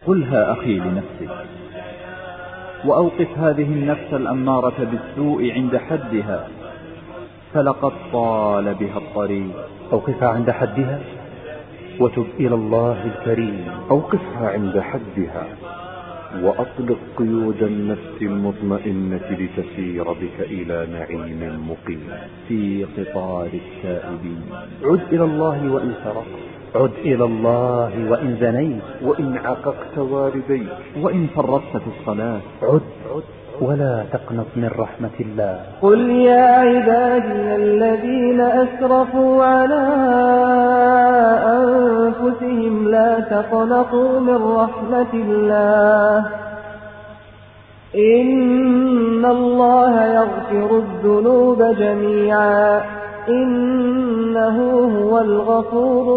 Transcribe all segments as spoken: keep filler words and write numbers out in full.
قلها أخي لنفسك، وأوقف هذه النفس الأمارة بالسوء عند حدها، فلقد طال بها الطريق. أوقفها عند حدها وتب إلى الله الكريم. أوقفها عند حدها وأطلق قيود النفس المطمئنة لتسير بك إلى نعيم مقيم في قطار التائبين. عد إلى الله وإن سرقت، عد إلى الله وإن زنيت، وإن عققت والديك، وإن فرطت في الصلاة. عد ولا تقنط من رحمة الله. قل يا عبادي الذين أسرفوا على أنفسهم لا تقنطوا من رحمة الله، إن الله يغفر الذنوب جميعا إنه هو الغفور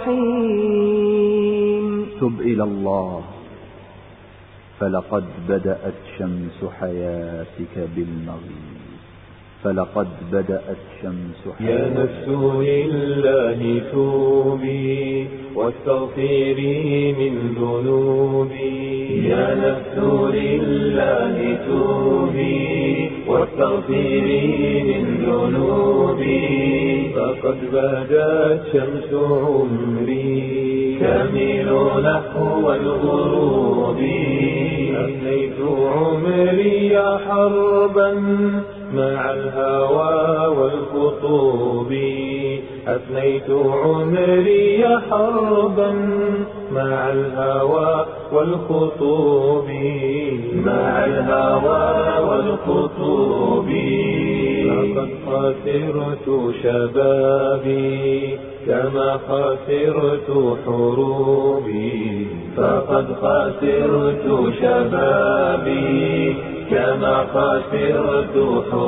الرحيم. تب إلى الله، فلقد بدأت شمس حياتك بالمغيب، فلقد بدأت شمس حياتك. يا نفس لله توبي واستغفري من ذنوبي، يا نفس لله توبي واستغفري من ذنوبي، فقد بدأت شمس عمري كامل نحو الغروب، أفنيت عمري حربا مع الهوى والخطوب، أفنيت عمري حربا مع الهوى والخطوب، مع الهوى والخطوب، لقد خسرت شبابي كما خسرت حروبي، فقد خسرت شبابي كما خسرت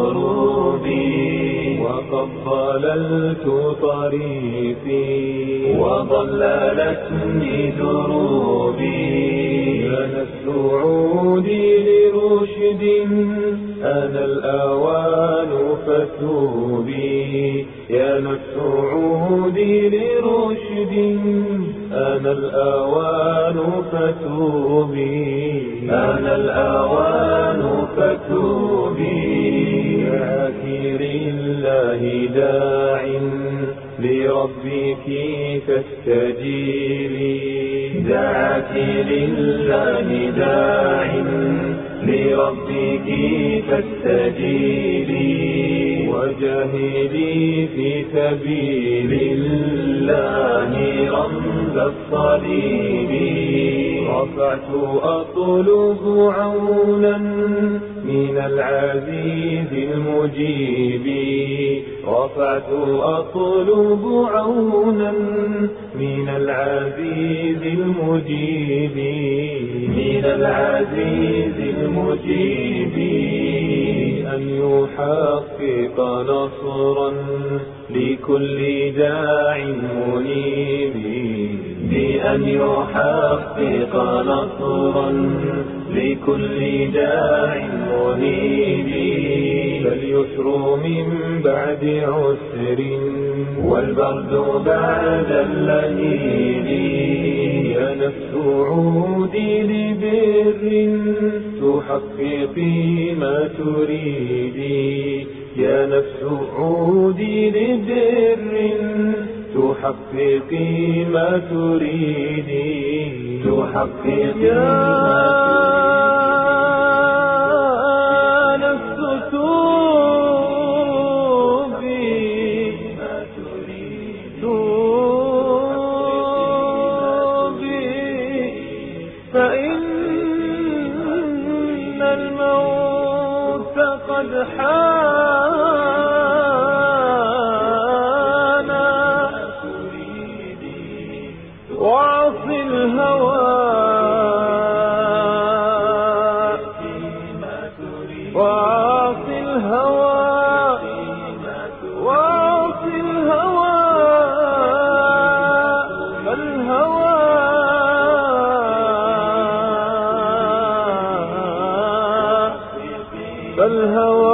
حروبي، وقد ضللت طريقي وضللتني دروبي، يا نفس عودي لرشد أنا الأوان فتوبي، يا نفس عودي لرشد أنا الأوان فتوبي، أنا الأوان فتوبي، عاكر الله داع لربك فاستجيبي، دعاك لله داع لربك فاستجيبي، وجاهدي في سبيل الله رمز الصليب، رفعت أطلب عونا من العزيز المجيب، رفعت أطلب عونا من العزيز المجيب، من العزيز المجيب، أن يحقق نصرا لكل داع منيب، بأن يحقق نصرا لكل داع منيب، فاليسر من بعد عسر والبرد بعد اللهيب، يا نفس عودي لبر تحققي ما تريدي، يا نفس عودي لبر تحققي ما تريدي، تحققي ما تريدي، نفس توبي ما تريدي، توبي فإن الموت قد حان، وعص الهوى وعص الهوى وعص الهوى، فالهوى فالهوى